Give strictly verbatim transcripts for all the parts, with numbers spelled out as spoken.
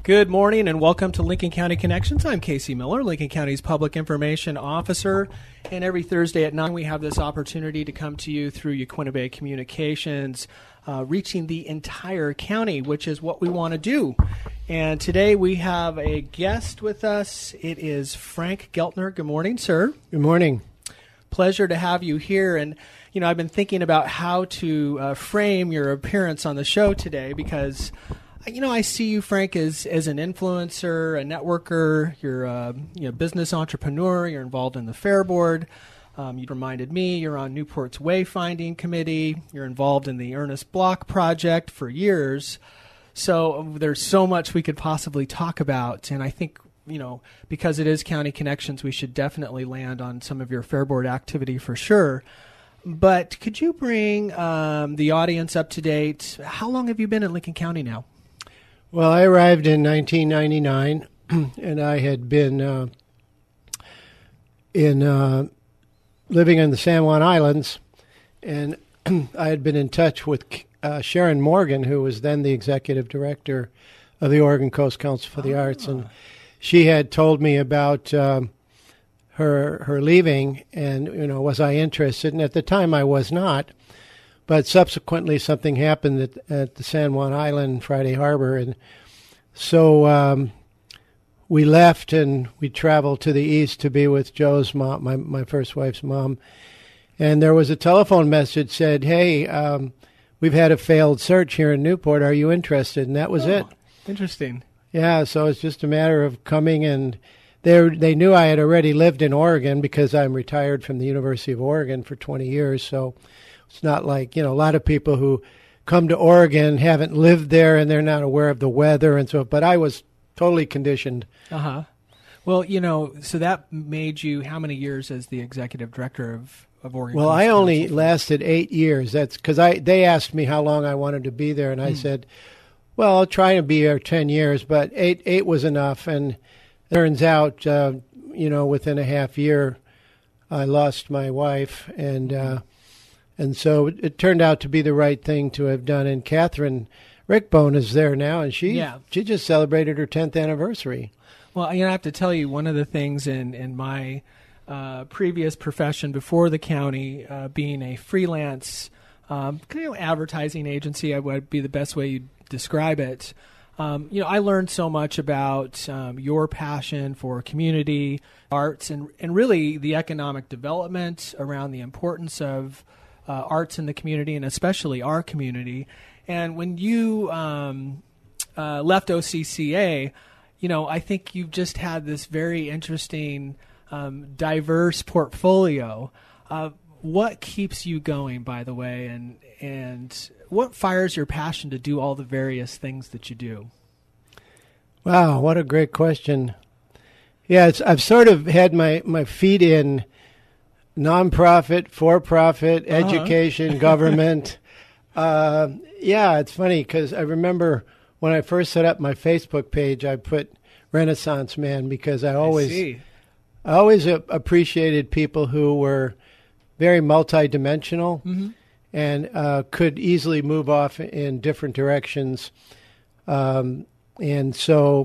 Good morning and welcome to Lincoln County Connections. I'm Casey Miller, Lincoln County's Public Information Officer. And every Thursday at nine we have this opportunity to come to you through Yaquina Bay Communications, uh, reaching the entire county, which is what we want to do. And today we have a guest with us. It is Frank Geltner. Good morning, sir. Good morning. Pleasure to have you here. And, you know, I've been thinking about how to uh, frame your appearance on the show today because you know, I see you, Frank, as, as an influencer, a networker. You're a you know, business entrepreneur. You're involved in the Fair Board. Um, you reminded me you're on Newport's Wayfinding Committee. You're involved in the Ernest Block Project for years. So um, there's so much we could possibly talk about. And I think, you know, because it is County Connections, we should definitely land on some of your Fair Board activity for sure. But could you bring um, the audience up to date? How long have you been in Lincoln County now? Well, I arrived in nineteen ninety-nine, and I had been uh, in uh, living in the San Juan Islands, and I had been in touch with uh, Sharon Morgan, who was then the executive director of the Oregon Coast Council for the oh. Arts, and she had told me about um, her her leaving, and you know, was I interested? And at the time, I was not. But subsequently, something happened at, at the San Juan Island, Friday Harbor, and so um, we left and we traveled to the east to be with Joe's mom, my my first wife's mom. And there was a telephone message that said, "Hey, um, we've had a failed search here in Newport. Are you interested?" And that was oh, it. Interesting. Yeah, so it's just a matter of coming, and they they knew I had already lived in Oregon because I'm retired from the University of Oregon for twenty years, so. It's not like, you know, a lot of people who come to Oregon haven't lived there and they're not aware of the weather and so, but I was totally conditioned. Uh-huh. Well, you know, so that made you how many years as the executive director of, of Oregon? Well, I only lasted eight years. That's because I they asked me how long I wanted to be there, and I mm. said, well, I'll try to be here ten years, but eight eight was enough. And it turns out, uh, you know, within a half year, I lost my wife, and uh, And so it turned out to be the right thing to have done. And Catherine Rickbone is there now, and she yeah. she just celebrated her tenth anniversary. Well, you know, I have to tell you, one of the things in, in my uh, previous profession before the county, uh, being a freelance um, you know, advertising agency, I would be the best way you'd describe it. Um, you know, I learned so much about um, your passion for community, arts, and, and really the economic development around the importance of Uh, arts in the community, and especially our community. And when you um, uh, left O C C A, you know, I think you've just had this very interesting, um, diverse portfolio. Uh, what keeps you going, by the way, and and what fires your passion to do all the various things that you do? Wow, what a great question. Yeah, it's, I've sort of had my, my feet in nonprofit, for-profit, uh-huh. education, government. Uh, yeah, it's funny because I remember when I first set up my Facebook page, I put Renaissance Man because I always, I, I always a- appreciated people who were very multidimensional mm-hmm. and uh, could easily move off in different directions. Um, and so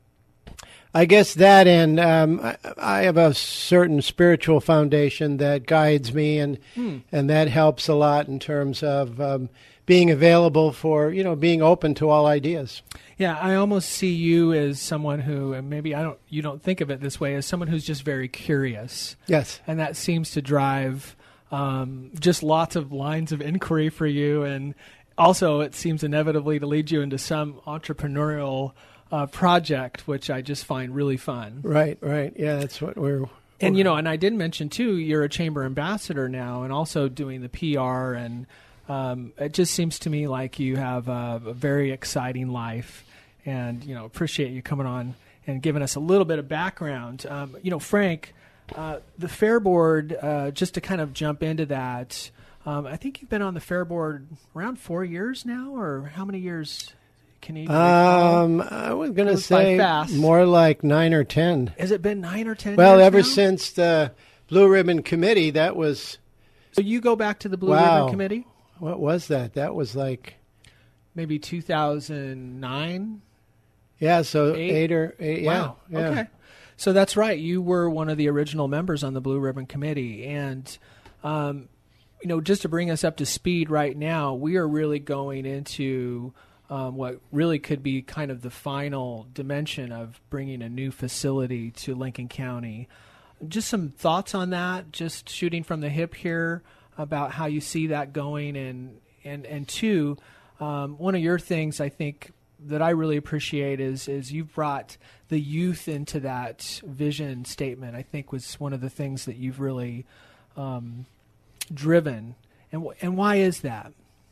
I guess that, and um, I, I have a certain spiritual foundation that guides me, and hmm. and that helps a lot in terms of um, being available for, you know, being open to all ideas. Yeah, I almost see you as someone who, and maybe I don't, you don't think of it this way, as someone who's just very curious. Yes, and that seems to drive um, just lots of lines of inquiry for you, and also it seems inevitably to lead you into some entrepreneurial Uh, project, which I just find really fun. Right, right. Yeah, that's what we're, we're... And, you know, and I did mention, too, you're a chamber ambassador now and also doing the P R, and um, it just seems to me like you have a, a very exciting life, and, you know, appreciate you coming on and giving us a little bit of background. Um, you know, Frank, uh, the Fair Board, uh, just to kind of jump into that, um, I think you've been on the Fair Board around four years now, or how many years... Can you um, I was going to say more like nine or ten. Has it been nine or ten Well, years ever now? since the Blue Ribbon Committee, that was... So you go back to the Blue wow. Ribbon Committee? What was that? That was like... Maybe two thousand nine? Yeah, so Eight? eight, or eight. Wow. Yeah, yeah. Okay. So that's right. You were one of the original members on the Blue Ribbon Committee. And, um, you know, just to bring us up to speed right now, we are really going into um, what really could be kind of the final dimension of bringing a new facility to Lincoln County. Just some thoughts on that, just shooting from the hip here about how you see that going. And, and, and two, um, one of your things I think that I really appreciate is is you've brought the youth into that vision statement. I think was one of the things that you've really um, driven. And and why is that?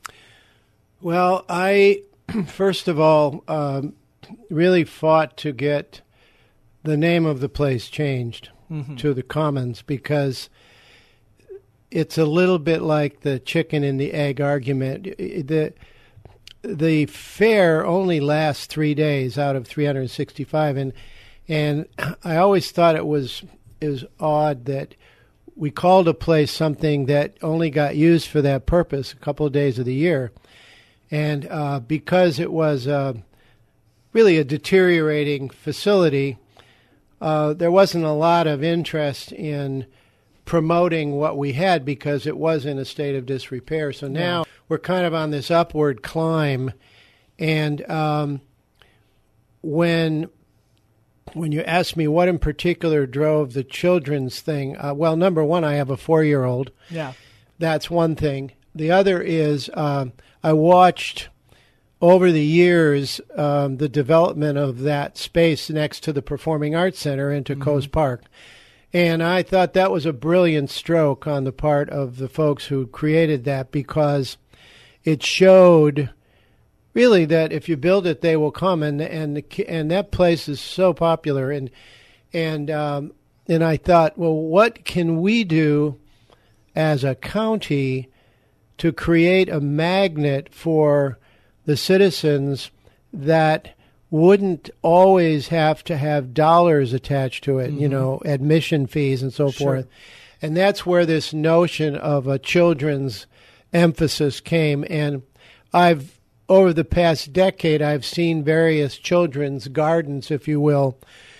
Well, I first of all um, really fought to get the name of the place changed mm-hmm. to the Commons, because it's a little bit like the chicken and the egg argument. The The fair only lasts three days out of three hundred sixty-five, and and I always thought it was it was odd that we called a place something that only got used for that purpose a couple of days of the year, and uh, because it was uh, really a deteriorating facility, uh, there wasn't a lot of interest in promoting what we had because it was in a state of disrepair. So now yeah. we're kind of on this upward climb, and um, when when you ask me what in particular drove the children's thing, uh, well, number one, I have a four-year-old. Yeah, that's one thing. The other is uh, I watched over the years um, the development of that space next to the Performing Arts Center into mm-hmm. Coase Park. And I thought that was a brilliant stroke on the part of the folks who created that, because it showed really that if you build it, they will come, and and the, and that place is so popular. And and um, and I thought, well, what can we do as a county to create a magnet for the citizens that wouldn't always have to have dollars attached to it, mm-hmm. you know, admission fees and so sure. forth. And that's where this notion of a children's emphasis came. And I've, over the past decade, I've seen various children's gardens, if you will,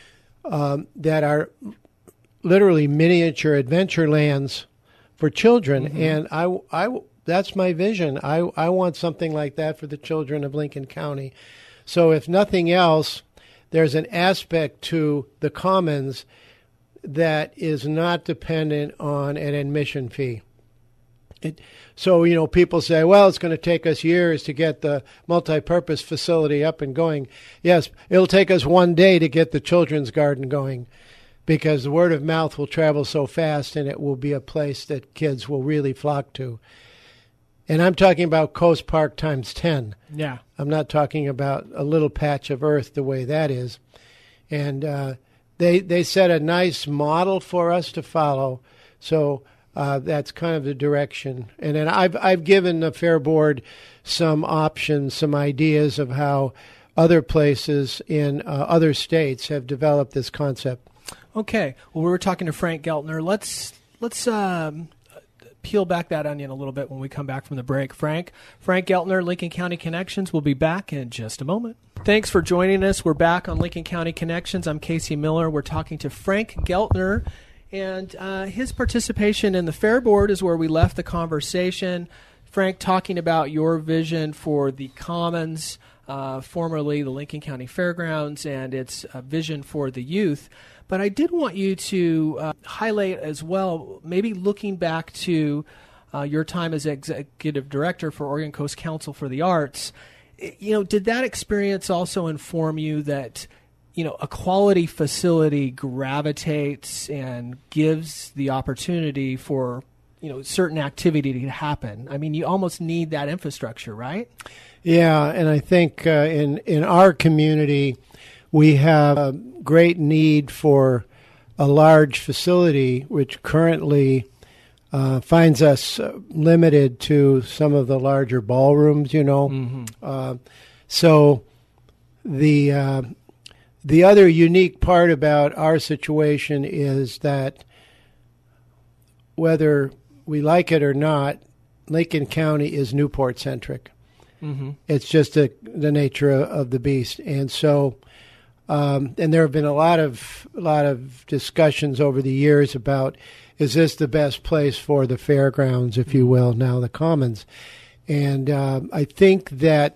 um, that are literally miniature adventure lands for children. Mm-hmm. And I, I, that's my vision. I, I want something like that for the children of Lincoln County. So if nothing else, there's an aspect to the Commons that is not dependent on an admission fee. It, so, you know, people say, well, it's going to take us years to get the multi-purpose facility up and going. Yes, it'll take us one day to get the children's garden going, because the word of mouth will travel so fast, and it will be a place that kids will really flock to. And I'm talking about Coase Park times ten. Yeah. I'm not talking about a little patch of earth the way that is. And uh, they they set a nice model for us to follow. So uh, that's kind of the direction. And then I've I've given the Fair Board some options, some ideas of how other places in uh, other states have developed this concept. Okay. Well, we were talking to Frank Geltner. Let's let's. Um peel back that onion a little bit when we come back from the break. Frank, Frank Geltner, Lincoln County Connections. We'll be back in just a moment. Thanks for joining us. We're back on Lincoln County Connections. I'm Casey Miller. We're talking to Frank Geltner, and uh, his participation in the Fair Board is where we left the conversation. Frank, talking about your vision for the Commons, uh, formerly the Lincoln County Fairgrounds, and its uh, vision for the youth. But I did want you to uh, highlight as well, maybe looking back to uh, your time as executive director for Oregon Coast Council for the Arts. You know, did that experience also inform you that, you know, a quality facility gravitates and gives the opportunity for, you know, certain activity to happen? I mean, you almost need that infrastructure, right? Yeah, and I think uh, in in our community, we have a great need for a large facility, which currently uh, finds us uh, limited to some of the larger ballrooms, you know. Mm-hmm. Uh, so the uh, the other unique part about our situation is that whether we like it or not, Lincoln County is Newport-centric. Mm-hmm. It's just a, the nature of, of the beast. And so Um, and there have been a lot of a lot of discussions over the years about, is this the best place for the fairgrounds, if you will, now the Commons? And uh, I think that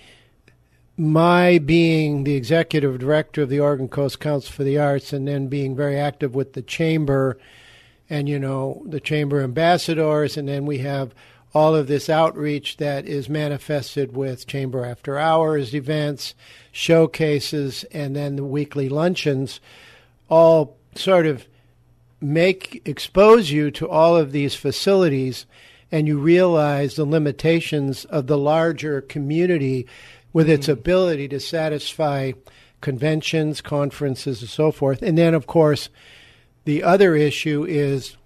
my being the executive director of the Oregon Coast Council for the Arts, and then being very active with the chamber, and, you know, the chamber ambassadors, and then we have all of this outreach that is manifested with Chamber After Hours events, showcases, and then the weekly luncheons, all sort of make expose you to all of these facilities, and you realize the limitations of the larger community with its ability to satisfy conventions, conferences, and so forth. And then, of course, the other issue is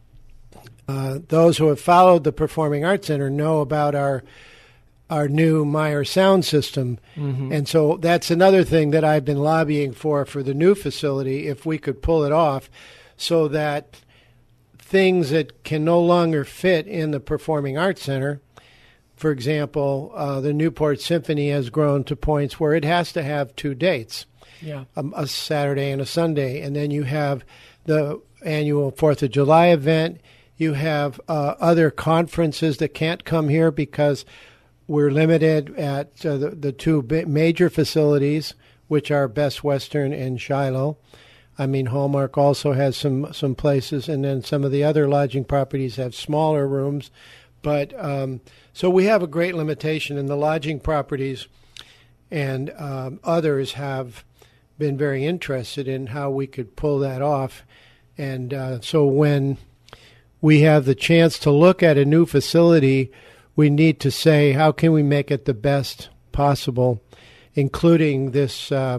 uh, those who have followed the Performing Arts Center know about our our new Meyer sound system. Mm-hmm. And so that's another thing that I've been lobbying for, for the new facility, if we could pull it off, so that things that can no longer fit in the Performing Arts Center, for example, uh, the Newport Symphony has grown to points where it has to have two dates, yeah, um, a Saturday and a Sunday. And then you have the annual Fourth of July event. You have uh, other conferences that can't come here because we're limited at uh, the, the two major facilities, which are Best Western and Shiloh. I mean, Hallmark also has some, some places, and then some of the other lodging properties have smaller rooms. But um, so we have a great limitation, and the lodging properties and um, others have been very interested in how we could pull that off. And uh, so when we have the chance to look at a new facility, we need to say, how can we make it the best possible, including this uh,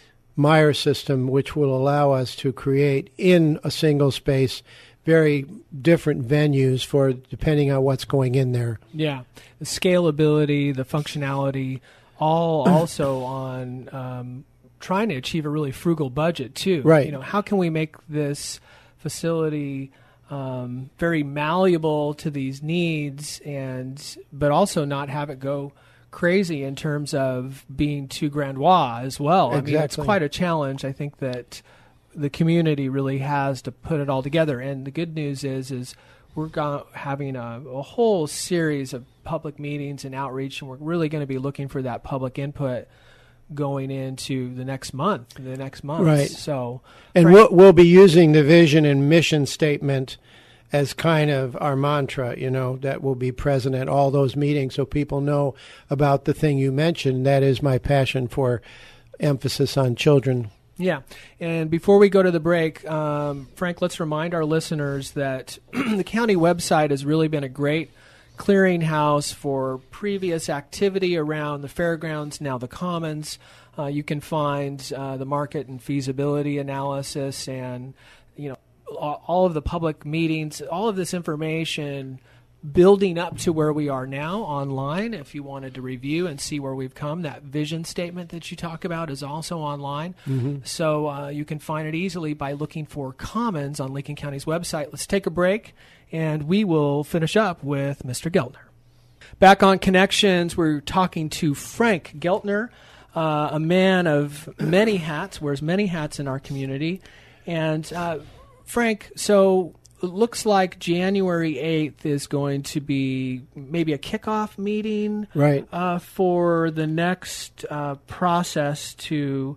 Meyer system, which will allow us to create in a single space very different venues for depending on what's going in there. Yeah, the scalability, the functionality, all also on um, trying to achieve a really frugal budget too. Right. You know, how can we make this facility um, very malleable to these needs, and but also not have it go crazy in terms of being too grandiose as well. Exactly. I mean, it's quite a challenge. I think that the community really has to put it all together. And the good news is, is we're go- having a, a whole series of public meetings and outreach, and we're really going to be looking for that public input going into the next month, the next month. Right. So, and Frank, we'll, we'll be using the vision and mission statement as kind of our mantra, you know, that will be present at all those meetings so people know about the thing you mentioned. That is my passion for emphasis on children. Yeah. And before we go to the break, um, Frank, let's remind our listeners that the county website has really been a great clearinghouse for previous activity around the fairgrounds, now the Commons. Uh, you can find uh, the market and feasibility analysis and, you know, all of the public meetings, all of this information building up to where we are now online. If you wanted to review and see where we've come, that vision statement that you talk about is also online. Mm-hmm. So uh, you can find it easily by looking for Commons on Lincoln County's website. Let's take a break, and we will finish up with Mister Geltner. Back on Connections, we're talking to Frank Geltner, uh, a man of many hats, wears many hats in our community. And uh, Frank, so it looks like January eighth is going to be maybe a kickoff meeting, right, uh, for the next uh, process to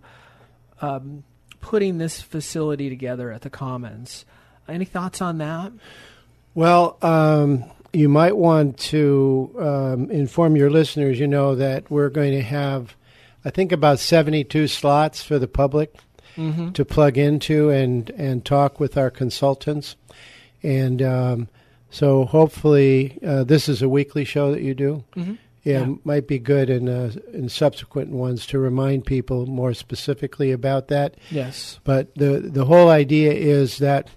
um, putting this facility together at the Commons. Any thoughts on that? Well, um, you might want to um, inform your listeners, you know, that we're going to have, I think, about seventy-two slots for the public mm-hmm. to plug into and, and talk with our consultants. And um, so hopefully uh, this is a weekly show that you do. Mm-hmm. Yeah, yeah, it might be good in, uh, in subsequent ones to remind people more specifically about that. Yes. But the, the whole idea is that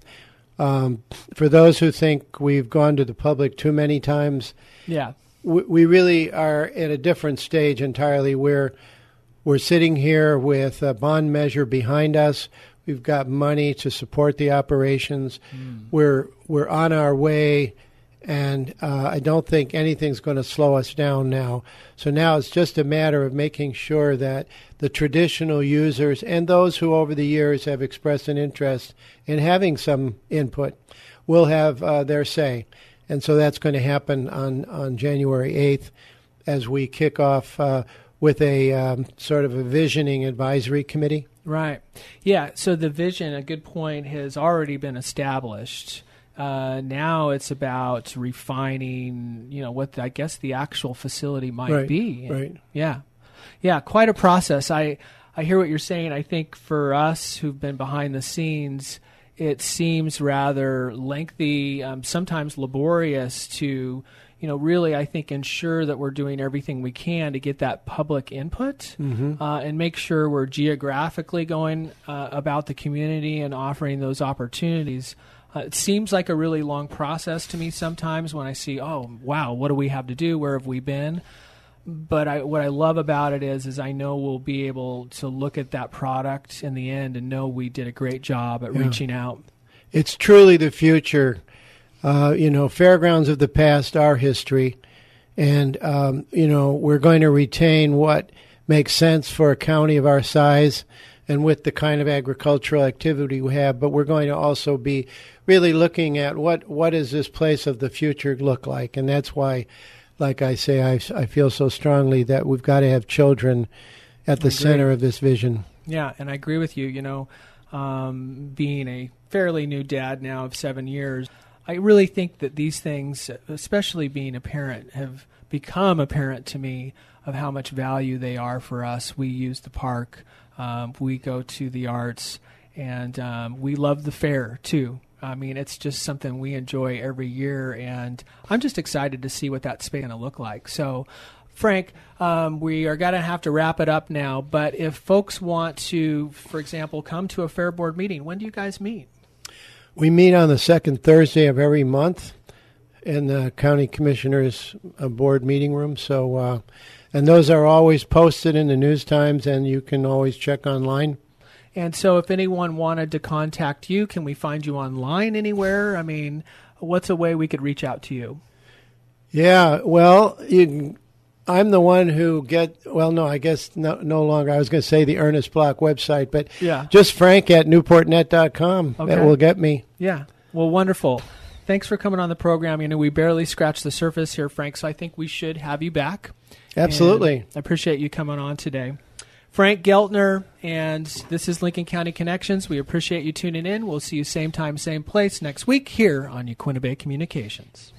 um, for those who think we've gone to the public too many times, yeah, we, we really are at a different stage entirely. We're, we're sitting here with a bond measure behind us. We've got money to support the operations. Mm. We're we're on our way And uh, I don't think anything's going to slow us down now. So now it's just a matter of making sure that the traditional users and those who over the years have expressed an interest in having some input will have uh, their say. And so that's going to happen on, on January eighth as we kick off uh, with a um, sort of a visioning advisory committee. Right. Yeah, so the vision, a good point, has already been established. Uh, now it's about refining, you know, what the, I guess the actual facility might right, be. Right. Yeah. Yeah, quite a process. I, I hear what you're saying. I think for us who've been behind the scenes, it seems rather lengthy, um, sometimes laborious to, you know, really, I think, ensure that we're doing everything we can to get that public input mm-hmm. uh, and make sure we're geographically going uh, about the community and offering those opportunities. Uh, it seems like a really long process to me sometimes when I see, oh, wow, what do we have to do? Where have we been? But I, what I love about it is, is I know we'll be able to look at that product in the end and know we did a great job at yeah. reaching out. It's truly the future. Uh, you know, fairgrounds of the past are history. And, um, you know, we're going to retain what makes sense for a county of our size and with the kind of agricultural activity we have, but we're going to also be really looking at what, what does this place of the future look like. And that's why, like I say, I, I feel so strongly that we've got to have children at the center of this vision. Yeah, and I agree with you. You know, um, being a fairly new dad now of seven years, I really think that these things, especially being a parent, have become apparent to me of how much value they are for us. We use the park. Um, we go to the arts, and um, we love the fair, too. I mean, it's just something we enjoy every year, and I'm just excited to see what that space is going to look like. So, Frank, um, we are going to have to wrap it up now, but if folks want to, for example, come to a Fair Board meeting, when do you guys meet? We meet on the second Thursday of every month in the County Commissioners uh, Board meeting room. So, uh, and those are always posted in the News Times, and you can always check online. And so if anyone wanted to contact you, can we find you online anywhere? I mean, what's a way we could reach out to you? Yeah, well, you can, I'm the one who get, well, no, I guess no, no longer. I was going to say the Ernest Block website, but yeah. just Frank at newport net dot com. Okay. That will get me. Yeah, well, wonderful. Thanks for coming on the program. You know, we barely scratched the surface here, Frank, so I think we should have you back. Absolutely. And I appreciate you coming on today. Frank Geltner, and this is Lincoln County Connections. We appreciate you tuning in. We'll see you same time, same place next week here on Yaquina Bay Communications.